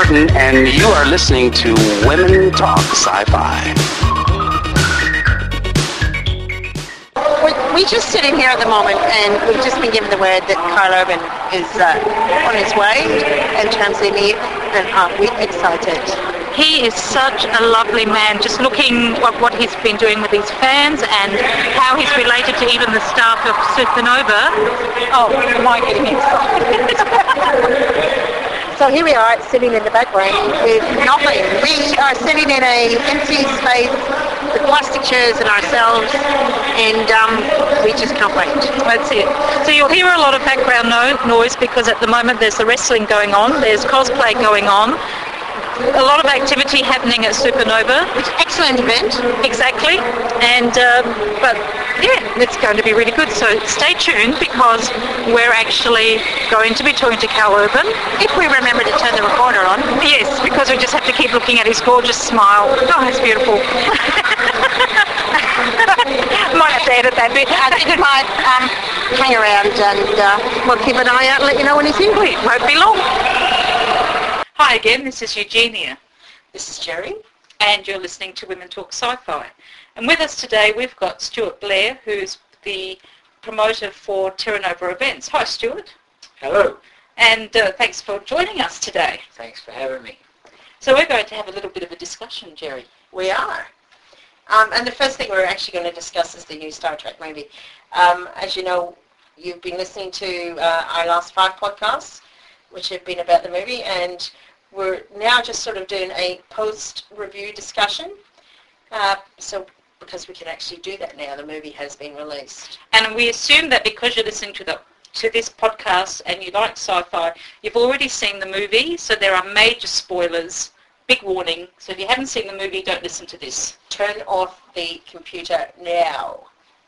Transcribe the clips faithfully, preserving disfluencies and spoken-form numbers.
Martin, and you are listening to Women Talk Sci-Fi. We're, we're just sitting here at the moment, and we've just been given the word that Karl Urban is uh, on his way and translating it, and aren't we excited? He is such a lovely man, just looking at what he's been doing with his fans and how he's related to even the staff of Supernova. Oh, my goodness. So here we are, sitting in the background with nothing. We are sitting in a empty space with plastic chairs and ourselves, and um, we just can't wait. That's it. So you'll hear a lot of background no- noise because at the moment there's the wrestling going on, there's cosplay going on, a lot of activity happening at Supernova. Excellent event. Exactly. And, uh, but yeah, it's going to be really good. So stay tuned because we're actually going to be talking to Karl Urban. If we remember to turn the recorder on. Yes, because we just have to keep looking at his gorgeous smile. Oh, it's beautiful. Might have to edit that bit. I think it might um, hang around, and uh, we'll keep an eye out and let you know when he's here. It won't be long. Hi again, this is Eugenia. This is Jerry. And you're listening to Women Talk Sci-Fi. And with us today we've got Stuart Blair, who's the promoter for Terra Nova Events. Hi Stuart. Hello. And uh, thanks for joining us today. Thanks for having me. So we're going to have a little bit of a discussion, Jerry. We are. Um, and the first thing we're actually going to discuss is the new Star Trek movie. Um, as you know, you've been listening to uh, our last five podcasts, which have been about the movie, and we're now just sort of doing a post-review discussion. Uh, so because we can actually do that now, the movie has been released. And we assume that because you're listening to the to this podcast and you like sci-fi, you've already seen the movie, so there are major spoilers. Big warning. So if you haven't seen the movie, don't listen to this. Turn off the computer now.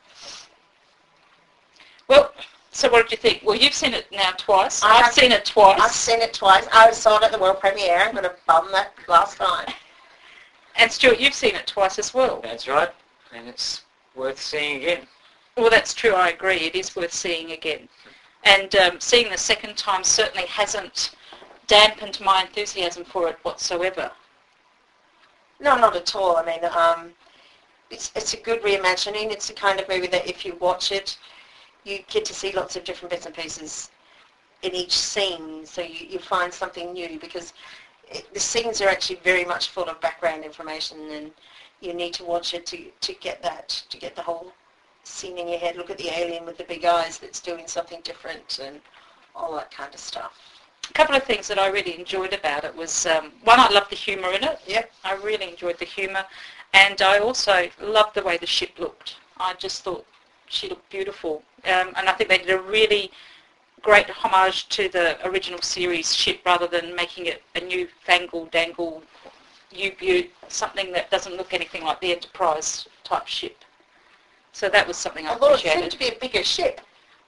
Well, so what did you think? Well, you've seen it now twice. I I've have- seen it twice. I've seen it twice. I saw it at the world premiere. I'm going to bum that last time. And Stuart, you've seen it twice as well. That's right. And it's worth seeing again. Well, that's true. I agree. It is worth seeing again. And um, seeing the second time certainly hasn't dampened my enthusiasm for it whatsoever. No, not at all. I mean, um, it's it's a good reimagining. It's the kind of movie that if you watch it, you get to see lots of different bits and pieces in each scene, so you, you find something new, because it, the scenes are actually very much full of background information, and you need to watch it to, to get that, to get the whole scene in your head. Look at the alien with the big eyes that's doing something different and all that kind of stuff. A couple of things that I really enjoyed about it was, um, one, I loved the humour in it. Yep. I really enjoyed the humour. And I also loved the way the ship looked. I just thought she looked beautiful. Um, and I think they did a really great homage to the original series ship rather than making it a new fangle dangle U-boot, something that doesn't look anything like the Enterprise type ship. So that was something I Although it appreciated. seemed to be a bigger ship.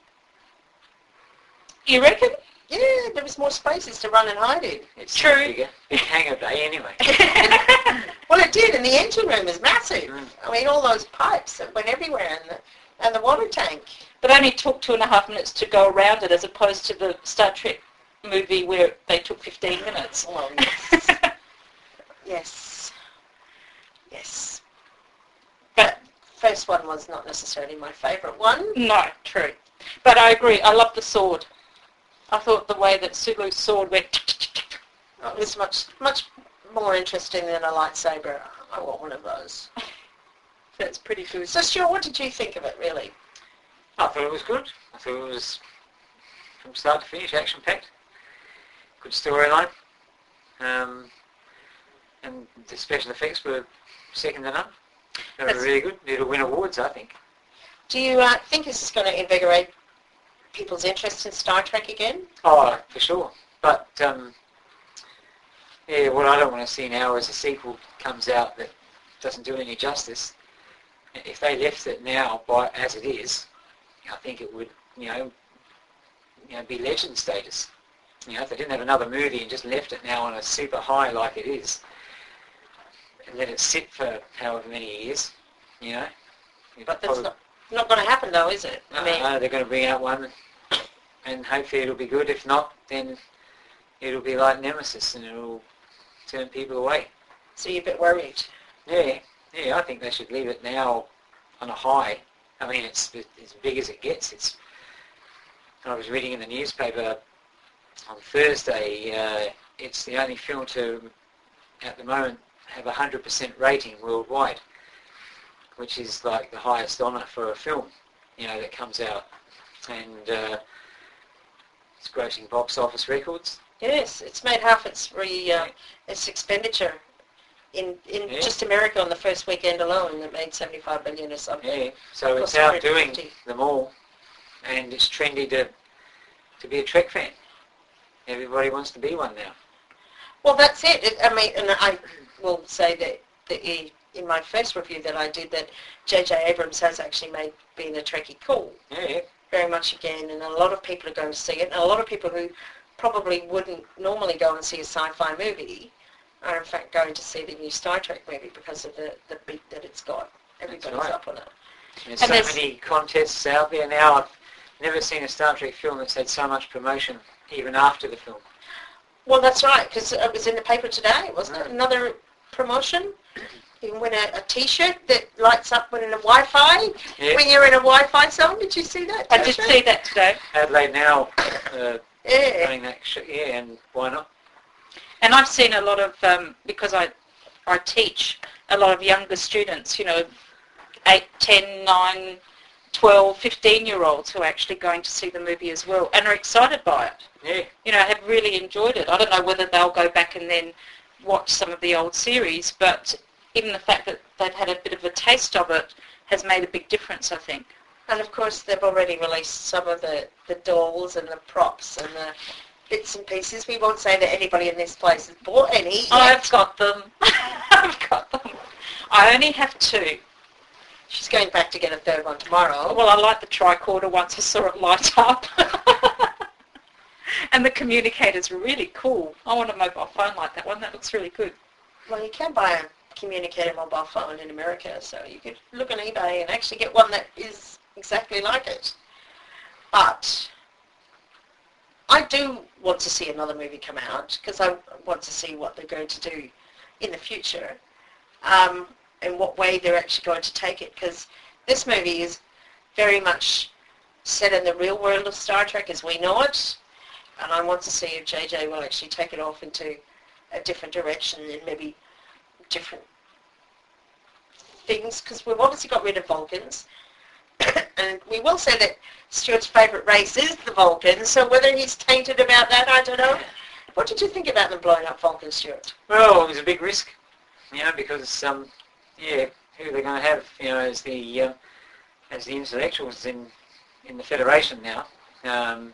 You reckon? Yeah, there was more spaces to run and hide in. It's True. Bigger. Big hangar bay anyway. Well, it did, and the engine room is massive. Mm. I mean, all those pipes that went everywhere, and the, and the water tank. But only took two and a half minutes to go around it as opposed to the Star Trek movie where they took fifteen minutes. Well, yes. yes. Yes. But first one was not necessarily my favourite one. No, true. But I agree. I love the sword. I thought the way that Sulu's sword went... It was much, much more interesting than a lightsaber. I want one of those. That's pretty good. So, Stuart, what did you think of it, really? I thought it was good. I thought it was, from start to finish, action-packed. Good storyline. Um, and the special effects were second to none. They were That's- really good. It'll win awards, I think. Do you uh, think this is going to invigorate people's interest in Star Trek again? Oh, for sure. But, um, yeah, what I don't want to see now is a sequel comes out that doesn't do any justice. If they left it now by as it is, I think it would, you know, you know, be legend status. You know, if they didn't have another movie and just left it now on a super high like it is, and let it sit for however many years, you know. But that's not, not going to happen, though, is it? I mean, uh, they're going to bring out one, and hopefully it'll be good. If not, then it'll be like Nemesis, and it'll turn people away. So you're a bit worried. Yeah, yeah, I think they should leave it now on a high. I mean, it's as big as it gets. It's. I was reading in the newspaper on Thursday. Uh, it's the only film to, at the moment, have a hundred percent rating worldwide, which is like the highest honour for a film, you know, that comes out, and uh, it's grossing box office records. Yes, it's made half its re uh, its expenditure in in Yeah. just America on the first weekend alone. It made seventy-five billion or something. Yeah, so it's Cost outdoing one hundred fifty. them all, and it's trendy to to be a Trek fan. Everybody wants to be one now. Well, that's it. it. I mean, and I will say that, that he, in my first review that I did, that J J Abrams has actually made being a Trekkie cool. Yeah, yeah. Very much again, and a lot of people are going to see it, and a lot of people who probably wouldn't normally go and see a sci-fi movie are in fact going to see the new Star Trek movie because of the, the beat that it's got. Everybody's right. up on it. There's And so there's- many contests out there now. I've never seen a Star Trek film that's had so much promotion, even after the film. Well, that's right, because it was in the paper today, wasn't it? Mm. Another promotion. You can win a, a T-shirt that lights up when in a Wi-Fi. Yeah. When you're in a Wi-Fi zone, did you see that? I did Tasha? see that today. Adelaide now uh, Yeah. running that sh- yeah, and why not? And I've seen a lot of, um, because I, I teach a lot of younger students, you know, eight, ten, nine, twelve, fifteen-year-olds who are actually going to see the movie as well and are excited by it. Yeah, You know, have really enjoyed it. I don't know whether they'll go back and then watch some of the old series, but even the fact that they've had a bit of a taste of it has made a big difference, I think. And of course, they've already released some of the, the dolls and the props and the bits and pieces. We won't say that anybody in this place has bought any. I've got them. I've got them. I only have two. She's going back to get a third one tomorrow. Well, I like the tricorder once I saw it light up. And the communicator's really cool. I want a mobile phone like that one. That looks really good. Well, you can buy a communicator mobile phone in America, so you could look on eBay and actually get one that is exactly like it. But I do want to see another movie come out because I want to see what they're going to do in the future um, and what way they're actually going to take it, because this movie is very much set in the real world of Star Trek as we know it, and I want to see if J J will actually take it off into a different direction and maybe different things, because we've obviously got rid of Vulcans. And we will say that Stuart's favourite race is the Vulcans, so whether he's tainted about that, I don't know. What did you think about them blowing up Vulcan, Stuart? well, it was a big risk, you know, because um, yeah, who they're going to have, you know, as the uh, as the intellectuals in in the Federation now. Um,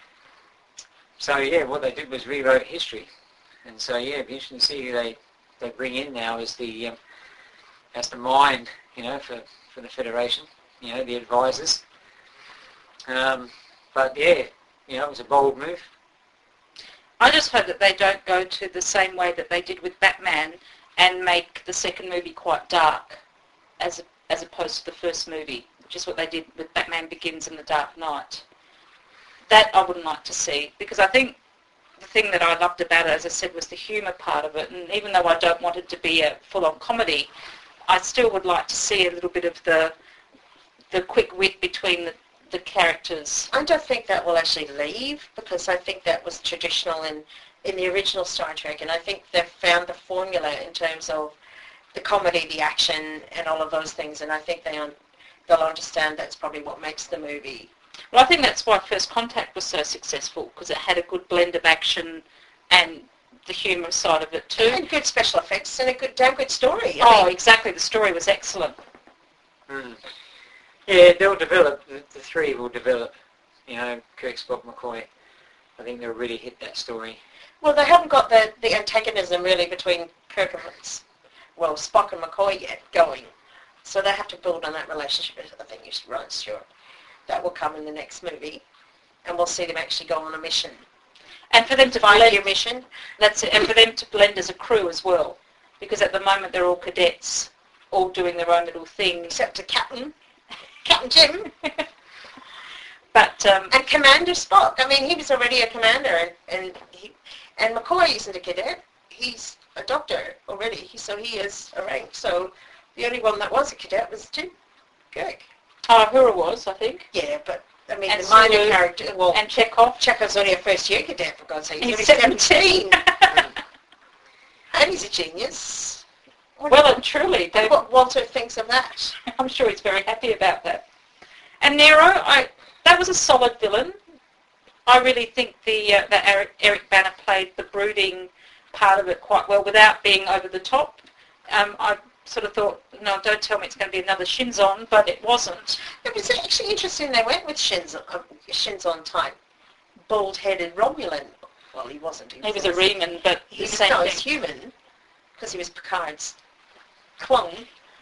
so yeah, what they did was rewrote history, and so yeah, it'd be interesting to see who they they bring in now as the um, as the mind, you know, for for the Federation, you know, the advisors. Um, but yeah, you know, it was a bold move. I just hope that they don't go to the same way that they did with Batman and make the second movie quite dark as as opposed to the first movie, which is what they did with Batman Begins and The Dark Knight. That I wouldn't like to see, because I think the thing that I loved about it, as I said, was the humour part of it, and even though I don't want it to be a full-on comedy, I still would like to see a little bit of the the quick wit between the, the characters. I don't think that will actually leave, because I think that was traditional in, in the original Star Trek, and I think they've found the formula in terms of the comedy, the action, and all of those things, and I think they un- they'll understand that's probably what makes the movie. Well, I think that's why First Contact was so successful, because it had a good blend of action and the humour side of it too. And good special effects and a good, damn good story. I Oh, mean, exactly. The story was excellent. Mm. Yeah, they'll develop. The, the three will develop. You know, Kirk, Spock, McCoy. I think they'll really hit that story. well, they haven't got the, the antagonism really between Kirk and, well, Spock and McCoy yet going. So they have to build on that relationship. I think you're right, Stuart. That will come in the next movie, and we'll see them actually go on a mission. And for them to Five-year blend, mission. that's it, and for them to blend as a crew as well, because at the moment they're all cadets, all doing their own little things. Except the captain, Captain Jim, But um, and Commander Spock. I mean, he was already a commander, and and he, and McCoy isn't a cadet. He's a doctor already, so he is a rank. So the only one that was a cadet was Jim Kirk. Oh, Uhura was, I think. Yeah, but I mean And the minor Sulu character. Well, And Chekhov. Chekhov's only a first year cadet, for God's sake. He's, He's only seventeen. seventeen. And he's a genius. What Well do and truly, you- they, what Walter thinks of that. I'm sure he's very happy about that. And Nero, I that was a solid villain. I really think the uh, that Eric, Eric Bana played the brooding part of it quite well without being over the top. Um, I sort of thought, no, don't tell me it's going to be another Shinzon, but it wasn't. It was actually interesting they went with Shinzon, uh, Shinzon type, bald-headed Romulan. Well, he wasn't. He was a Riemann, but He the was same not thing. as human, because he was Picard's clone.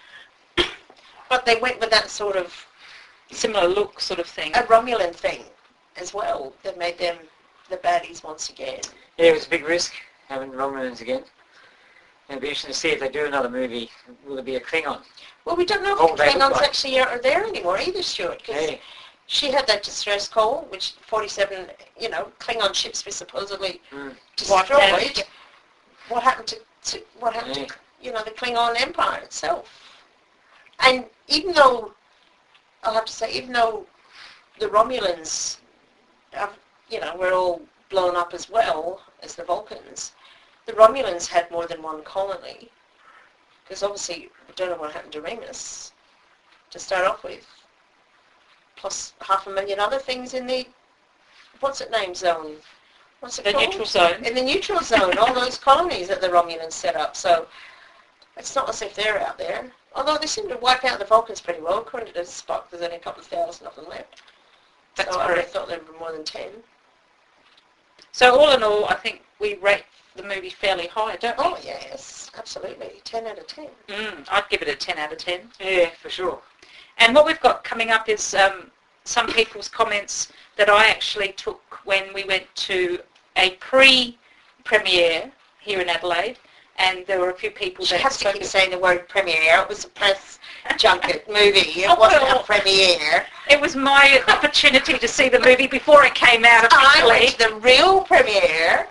But they went with that sort of Similar look sort of thing. a Romulan thing as well that made them the baddies once again. Yeah, it was a big risk having Romulans again. It'll be interesting to see if they do another movie. Will it be a Klingon? Well, we don't know Oh, if the they look Klingons like- actually are there anymore either, Stuart, because Hey, she had that distress call, which forty-seven, you know, Klingon ships were supposedly mm, Wiped out. destroyed. What happened to, to what happened Yeah. to, you know, the Klingon Empire itself? And even though, I'll have to say, even though the Romulans, have, you know, were all blown up as well as the Vulcans, the Romulans had more than one colony. Because obviously, we don't know what happened to Remus to start off with. Plus half a million other things in the, what's it named, zone? What's it The called? neutral zone. In the neutral zone, all those colonies that the Romulans set up. So it's not as if they're out there. Although they seem to wipe out the Vulcans pretty well. According to Spock, there's only a couple of thousand of them left. That's so I would have correct. thought there were more than ten. So all in all, I think we rate the movie fairly high, don't we? Oh, yes, absolutely. ten out of ten. Mm, I'd give it a ten out of ten. yeah, for sure. And what we've got coming up is um, some people's comments that I actually took when we went to a pre-premiere here in Adelaide, and there were a few people She that has to spoke. keep saying the word premiere. It was a press junket movie. It wasn't a premiere. It was my opportunity to see the movie before it came out I went officially. to the real premiere.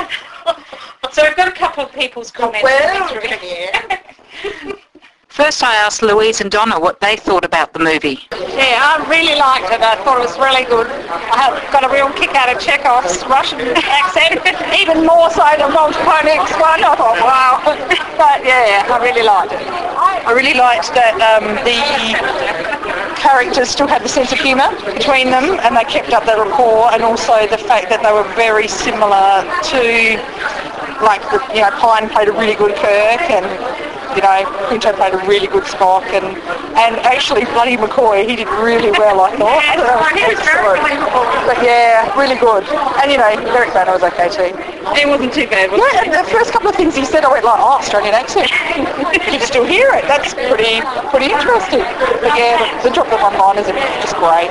So we've got a couple of people's The comments. world to get through. premiere. First I asked Louise and Donna what they thought about the movie. Yeah, I really liked it. I thought it was really good. I have got a real kick out of Chekhov's Russian accent, even more so than Walter Koenig's one. I thought, wow. But yeah, I really liked it. I really liked that um, the characters still had the sense of humour between them, and they kept up their rapport, and also the fact that they were very similar to, like, the, you know, Pine played a really good Kirk, and you know, Pinto played a really good Spock, and and actually bloody McCoy, he did really well, I thought. Yes, he was very Excellent. believable. But yeah, really good. And you know, Eric Bana was okay too. It wasn't too bad, was Yeah, it? and the first couple of things he said, I went like, oh, Australian accent. You can still hear it. That's pretty pretty interesting. But yeah, the, the drop of one-liners are just great.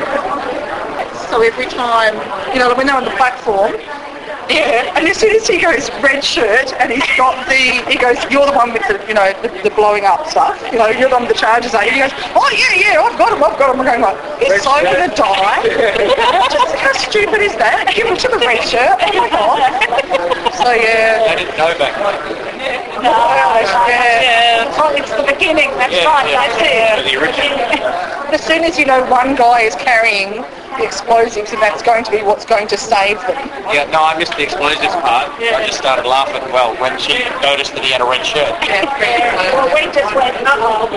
So every time, you know, when they're on the platform, yeah, and as soon as he goes red shirt and he's got the, he goes, you're the one with the, you know, the, the blowing up stuff, you know, you're the one with the charges, are you? He goes, oh yeah, yeah, I've got him, I've got him. I'm going like, he's so going to die. Just how stupid is that? Give him to the red shirt. Oh my God. So yeah. I didn't know back then. No, yeah. Oh, it's the beginning, that's Yeah, right, yeah. that's it. The original. As soon as you know one guy is carrying the explosives and that's going to be what's going to save them. Yeah, no, I missed the explosives part. I just started laughing, well, when she noticed that he had a red shirt. Well, we just went, uh-oh.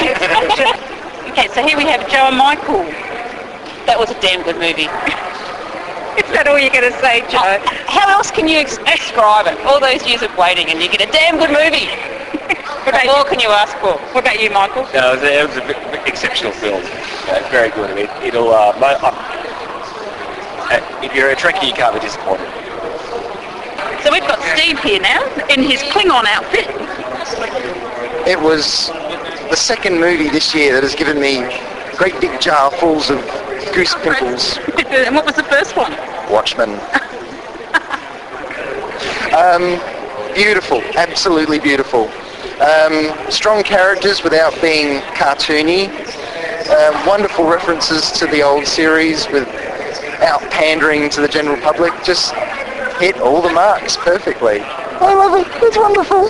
Okay, so here we have Joe and Michael. That was a damn good movie. Is that all you're going to say, Joe? How else can you ex- describe it? All those years of waiting and you get a damn good movie. What about, What more can you ask for? what about you, Michael? No, it was a, it was a v- exceptional film. Uh, very good. I mean, it'll, uh, mo- uh, uh, if you're a Trekkie, you can't be disappointed. So we've got Steve here now in his Klingon outfit. It was the second movie this year that has given me great big jar fulls of goose pimples. And what was the first one? Watchmen. um, beautiful, absolutely beautiful. Um, strong characters without being cartoony. Uh, wonderful references to the old series without pandering to the general public. Just hit all the marks perfectly. I love it. It's wonderful.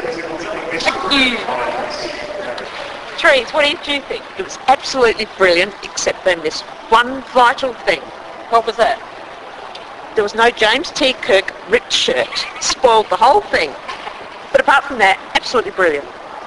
Trees, what did you think? It was absolutely brilliant, except they missed one vital thing. What was that? There was no James T. Kirk ripped shirt. Spoiled the whole thing. But apart from that, absolutely brilliant.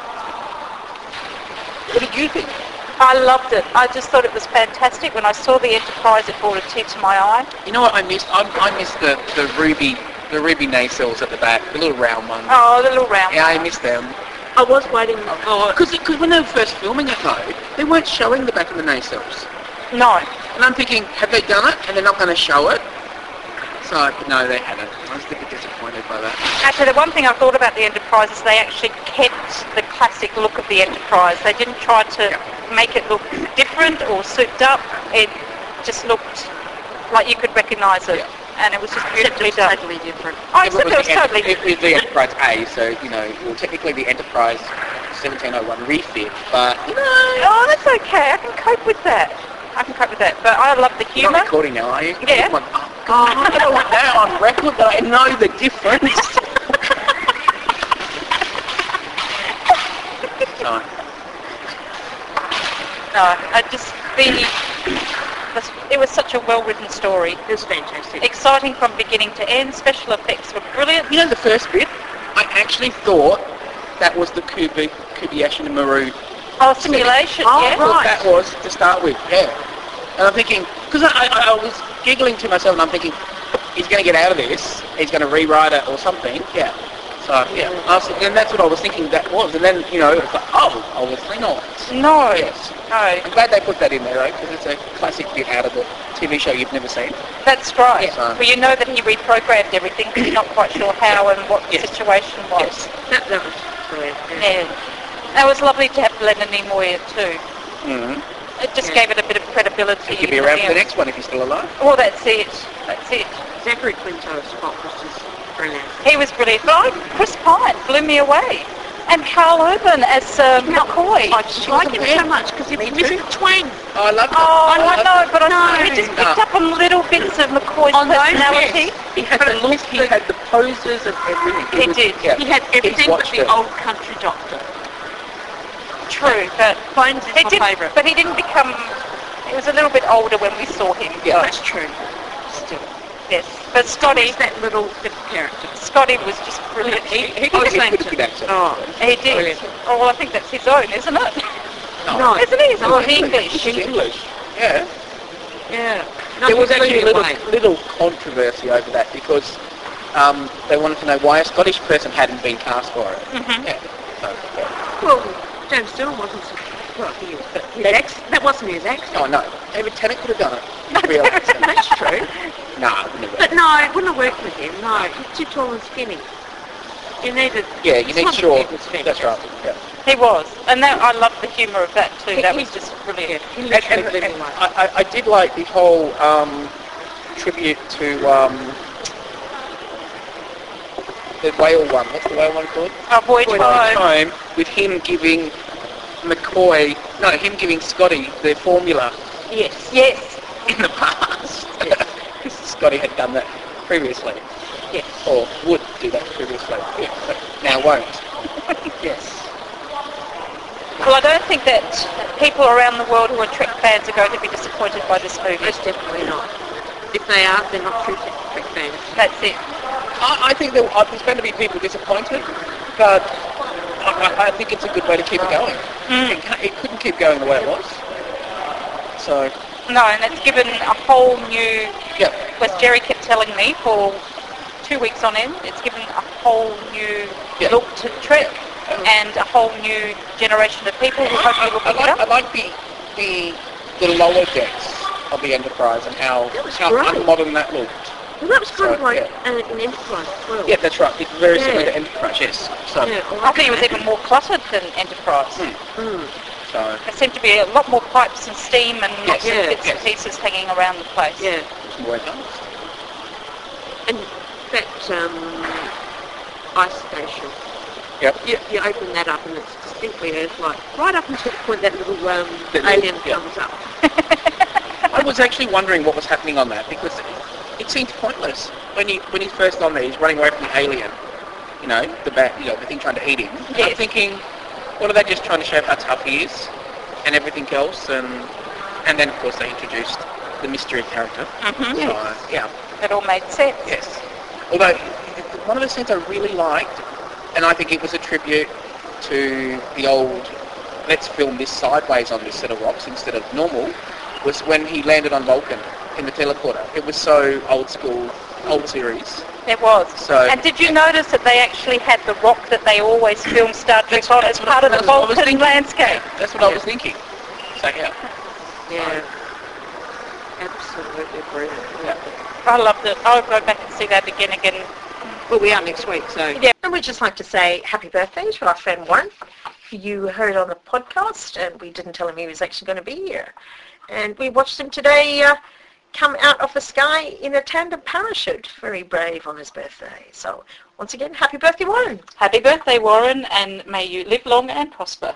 What did you think? I loved it. I just thought it was fantastic. When I saw the Enterprise, it brought a tear to my eye. You know what I missed? I, I missed the, the ruby the ruby nacelles at the back, the little round ones. Oh, the little round Yeah, I ones. missed them. I was waiting. Oh, Because when they were first filming it though, they weren't showing the back of the nacelles. No. And I'm thinking, have they done it? And they're not going to show it? So, no, they hadn't. I was a bit disappointed by that. Actually, the one thing I thought about the Enterprise is they actually kept the classic look of the Enterprise. They didn't try to Yeah. make it look different or souped up. It just looked like you could recognise it. Yeah. And it was just except beautifully it was done. totally different. Oh, Yeah, but except it was the totally Ent- It was the Enterprise A, so, you know, well, technically the Enterprise seventeen oh one refit, but, you know, Oh, that's okay. I can cope with that. I can cope with that. But I love the you're humour. not recording now, are you? Yeah. Come on. Oh, God, I don't want that on record, that I know the difference. so, No, I just the, the it was such a well-written story. It was fantastic. Exciting from beginning to end. Special effects were brilliant. you know, the first bit, I actually thought that was the Kubi, Kobayashi Maru. Oh, simulation. Oh, yeah. I thought that was to start with, yeah. And I'm thinking, because I, I, I was giggling to myself and I'm thinking, he's going to get out of this, he's going to rewrite it or something, yeah. So, yeah, I was, and that's what I was thinking that was. And then, you know, it's like, oh, obviously not. No. Yes. No. I'm glad they put that in there, though, because it's a classic bit out of the T V show you've never seen. That's right. Yeah. Well, you know that he reprogrammed everything because you're not quite sure how and what the Yes. situation was. Yes. That, that was brilliant. Yeah. That was lovely to have Leonard Nimoy too. Mm-hmm. It just Yeah. gave it a bit of credibility. He could be around for the next one if he's still alive. Well, that's it. That's it. Zachary Quinto Scott was just brilliant. He was brilliant. But I, Chris Pine blew me away. And Carl Urban as uh, McCoy. I just liked him so much because he Me was too. Mister Twang. Oh, I love that. Oh, I, love know, that. but I No. he just No. picked up on little bits of McCoy's On those personality. He had the look, he had the poses and everything. He was- did. Yeah. He had everything but watched the it. old country doctor. True, but Bones is he my did, favourite. but he didn't become. He was a little bit older when we saw him. Yeah. That's true. Still. Yes, but Scotty, He's that little bit of character. Scotty was just brilliant. He, he Oh, could be a thank good, good actor. Oh, He did. Brilliant. Oh, well, I think that's his own, isn't it? no. Isn't he? No, Oh, English. He's English. Yeah. Yeah. No, There was he blew actually me a little, away. little controversy over that because um, they wanted to know why a Scottish person hadn't been cast for it. Mhm. Yeah. So, yeah. Well, James Dillon wasn't so... Well, he is, but his ex, that wasn't his accent. Oh no, David Tennant could have done it. Real accent. That's true. Nah, it wouldn't have But been. no, it wouldn't have worked with him. No, he's too tall and skinny. You needed... Yeah, you need Simon short. Pegg was That's right. fantastic. Yeah. He was, and that, I loved the humour of that too. He- That he- was just brilliant. He And, literally and, blew me and away. I, I- I did like the whole um, tribute to um, the whale one. What's the whale one called? Oh, Voyage Voyage Home. Home, with him giving McCoy, no, him giving Scotty the formula Yes. Yes. in the past. Because Scotty had done that previously, Yes. or would do that previously, yeah, but now won't. Yes. Well, I don't think that people around the world who are Trek fans are going to be disappointed by this movie. Most definitely not. If they are, they're not true Trek fans. That's it. I, I think there, uh, there's going to be people disappointed, but I, I- I think it's a good way to keep it going. Mm. It, ca- it couldn't keep going the way it was. So, No, and it's given a whole new, yeah. as Jerry kept telling me for two weeks on end, it's given a whole new Yeah. look to Trek and a whole new generation of people who hopefully will I pick it like, I up. like the, the the lower decks of the Enterprise and how, That was how great. unmodern that looked. Well, that was kind of So, like yeah. an, an Enterprise as well. Yeah, that's right. It's very similar Yeah. to Enterprise, yes. So, Yeah, I think it was even more cluttered than Enterprise. Mm. so There seemed to be a lot more pipes and steam and lots Yeah, of bits yes. and pieces hanging around the place. Yeah. it's more advanced. And that um, ice station, Yep. you, you open that up and it's distinctly Earth-like. Right up until the point that little um, The little- alien yeah. comes up. I was actually wondering what was happening on that because it, it seemed pointless when he when he's first on there. He's running away from the alien. you know, the bat, you know, the thing trying to eat him. And I'm Yes. thinking, what are they just trying to show how tough he is and everything else? And and then of course they introduced the mystery character. Mm-hmm. So, yeah, It all made sense. yes. Although one of the scenes I really liked, and I think it was a tribute to the old, let's film this sideways on this set of rocks instead of normal, was when he landed on Vulcan in the teleporter. It was so old school, old series. It was. So- and did you notice that they actually had the rock that they always film Star Trek That's- on that's as what- part of the that's what I was Vulcan thinking. landscape? That's what I was thinking. So yeah. Yeah. Absolutely brilliant. Yeah. I loved it. I'll go back and see that again again. Well, we are next week, so. Yeah. And we'd just like to say happy birthday to our friend Warren. You heard on the podcast, and we didn't tell him he was actually going to be here. And we watched him today uh, come out of the sky in a tandem parachute. Very brave on his birthday. So once again, happy birthday, Warren. Happy birthday, Warren, and may you live long and prosper.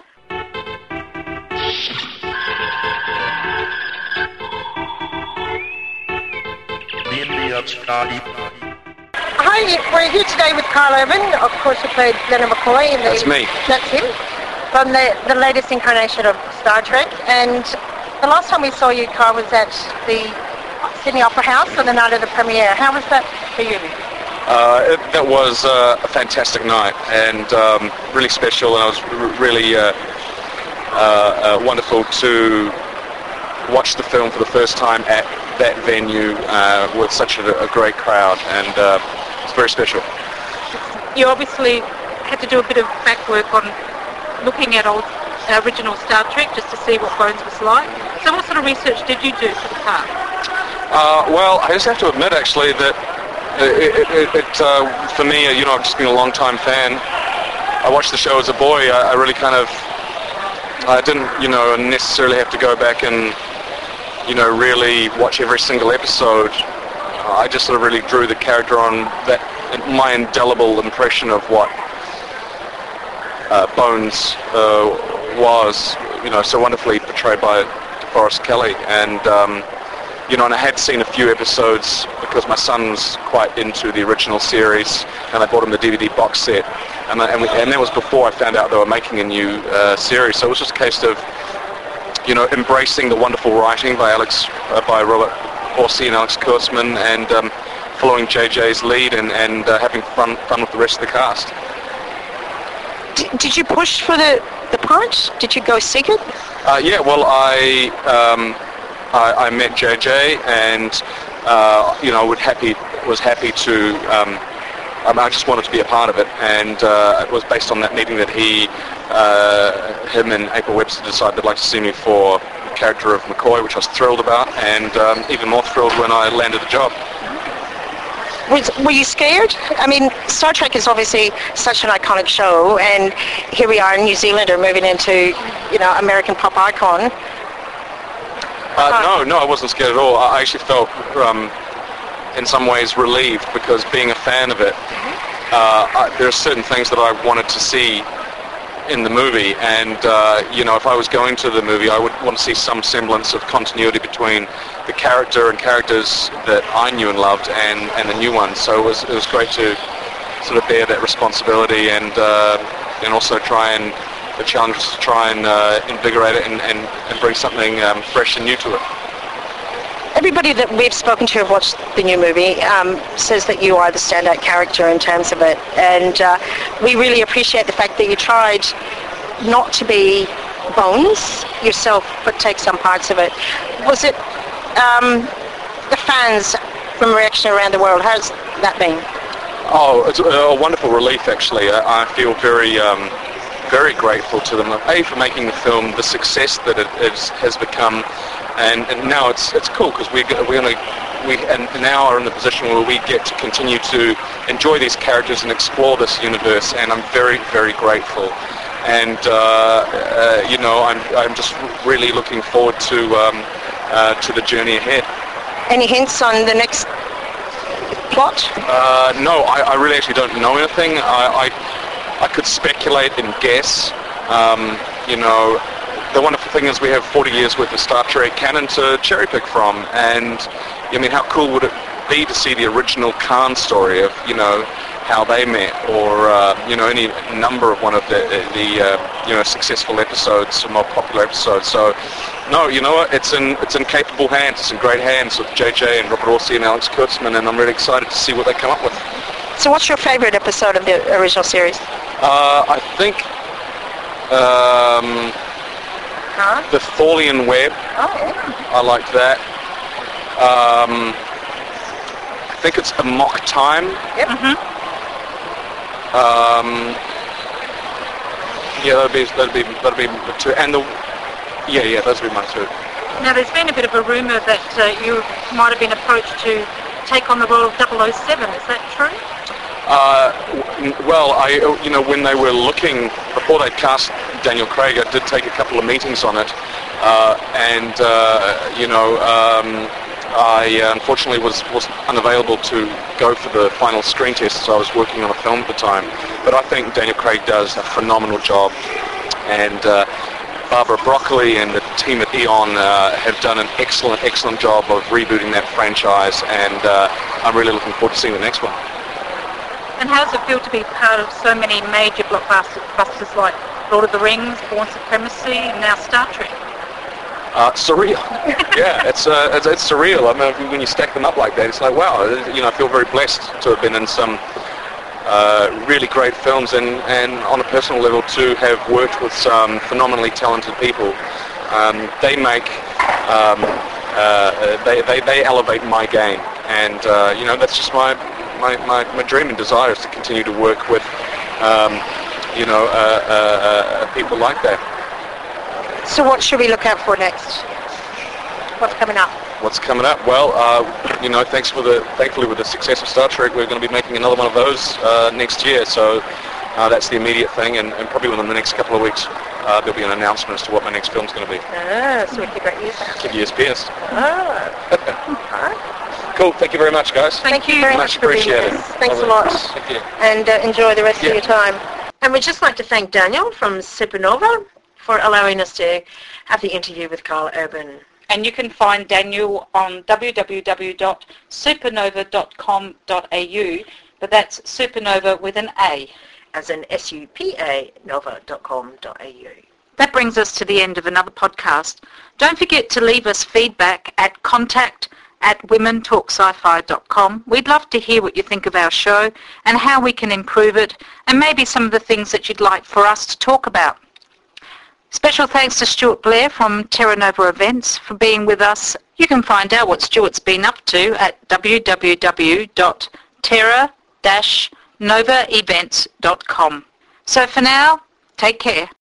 Hi, we're here today with Carl Urban. Of course, who played Leonard McCoy in the... That's me. That's him. From the, the latest incarnation of Star Trek. And the last time we saw you, Carl, was at the Sydney Opera House on the night of the premiere. How was that for you? Uh, it, that was uh, a fantastic night and um, really special, and it was r- really uh, uh, uh, wonderful to watch the film for the first time at that venue uh, with such a, a great crowd, and uh, it's very special. You obviously had to do a bit of back work on looking at old uh, original Star Trek just to see what Bones was like. So what sort of research did you do for the part? Uh, well, I just have to admit, actually, that it, it, it uh, for me, you know, I've just been a long-time fan. I watched the show as a boy. I, I really kind of, I didn't, you know, necessarily have to go back and, you know, really watch every single episode. I just sort of really drew the character on that, my indelible impression of what uh, Bones uh, was, you know, so wonderfully portrayed by DeForest Kelley. And, um, you know, and I had seen a few episodes because my son was quite into the original series, and I bought him the D V D box set. And, I, and, we, and that was before I found out they were making a new uh, series. So it was just a case of, you know, embracing the wonderful writing by Alex, uh, by Robert Orci and Alex Kurtzman, and um, following J J's lead and, and uh, having fun fun with the rest of the cast. Did, did you push for the, the part? Did you go seek it? Uh, yeah, well, I, um, I I met J J, and uh, you know, would happy was happy to. Um, Um, I just wanted to be a part of it, and uh, it was based on that meeting that he, uh, him and April Webster decided they'd like to see me for the character of McCoy, which I was thrilled about, and um, even more thrilled when I landed the job. Was, were you scared? I mean, Star Trek is obviously such an iconic show, and here we are, New Zealander moving into, you know, American pop icon. Uh, no, no, I wasn't scared at all. I actually felt, um, in some ways, relieved, because being a fan of it, uh, I, there are certain things that I wanted to see in the movie, and uh, you know, if I was going to the movie, I would want to see some semblance of continuity between the character and characters that I knew and loved, and, and the new ones. So it was it was great to sort of bear that responsibility, and uh, and also try and the challenge was to try and uh, invigorate it and, and, and bring something um, fresh and new to it. Everybody that we've spoken to have watched the new movie um, says that you are the standout character in terms of it, and uh, we really appreciate the fact that you tried not to be Bones yourself, but take some parts of it. Was it um, the fans from reaction around the world? How's that been? Oh, it's a wonderful relief, actually. I, I feel very, um, very grateful to them. A, for making the film the success that it is, has become. And, and now it's it's cool because we're we're gonna we and now are in the position where we get to continue to enjoy these characters and explore this universe, and I'm very very grateful. And uh, uh, you know, I'm I'm just really looking forward to um, uh, to the journey ahead. Any hints on the next plot? Uh, no, I, I really actually don't know anything. I I, I could speculate and guess. Um, you know. The wonderful thing is we have forty years worth of Star Trek canon to cherry pick from, and I mean, how cool would it be to see the original Khan story of, you know, how they met, or uh, you know, any number of one of the, the uh, you know, successful episodes, more popular episodes. So, no, you know what? It's in it's in capable hands. It's in great hands with J J and Robert Orsi and Alex Kurtzman, and I'm really excited to see what they come up with. So what's your favourite episode of the original series? Uh, I think um, Huh? the Thorlian Web. Oh, yeah. I liked that. Um, I think it's Amok Time. Yep. Mm-hmm. Um, yeah, that'd be that'd be that'd be the two, and the yeah yeah those would be my two. Now, there's been a bit of a rumour that uh, you might have been approached to take on the role of double oh seven. Is that true? Uh, w- well, I you know when they were looking before they cast Daniel Craig, I did take a couple of meetings on it, uh, and uh, you know. Um, I uh, unfortunately was, was unavailable to go for the final screen test, so I was working on a film at the time. But I think Daniel Craig does a phenomenal job, and uh, Barbara Broccoli and the team at Eon uh, have done an excellent, excellent job of rebooting that franchise, and uh, I'm really looking forward to seeing the next one. And how does it feel to be part of so many major blockbusters busters like Lord of the Rings, Bourne Supremacy, and now Star Trek? Uh, surreal. Yeah, it's, uh, it's it's surreal. I mean, when you stack them up like that, it's like, wow, you know, I feel very blessed to have been in some uh, really great films, and, and on a personal level to have worked with some phenomenally talented people. Um, they make, um, uh, they, they, they elevate my game, and uh, you know, that's just my, my, my, my dream and desire is to continue to work with, um, you know, uh, uh, uh, people like that. So what should we look out for next? What's coming up? What's coming up? Well, uh, you know, thanks for the, thankfully with the success of Star Trek, we're going to be making another one of those uh, next year. So uh, that's the immediate thing, and, and probably within the next couple of weeks, uh, there'll be an announcement as to what my next film's going to be. Ah, so we keep our ears out. Keep your ears pierced. Ah. Cool. Thank you very much, guys. Thank you very much, Much for being with appreciated. us. Thanks a Lovely. lot. Thank you. And uh, enjoy the rest Yeah. of your time. And we'd just like to thank Daniel from Supernova for allowing us to have the interview with Carl Urban. And you can find Daniel on w w w dot supernova dot com dot a u, but that's Supernova with an A. As in S U P A, nova dot com dot a u. That brings us to the end of another podcast. Don't forget to leave us feedback at contact at women talk sci fi dot com. We'd love to hear what you think of our show and how we can improve it, and maybe some of the things that you'd like for us to talk about. Special thanks to Stuart Blair from Terra Nova Events for being with us. You can find out what Stuart's been up to at w w w dot terra dash nova events dot com. So for now, take care.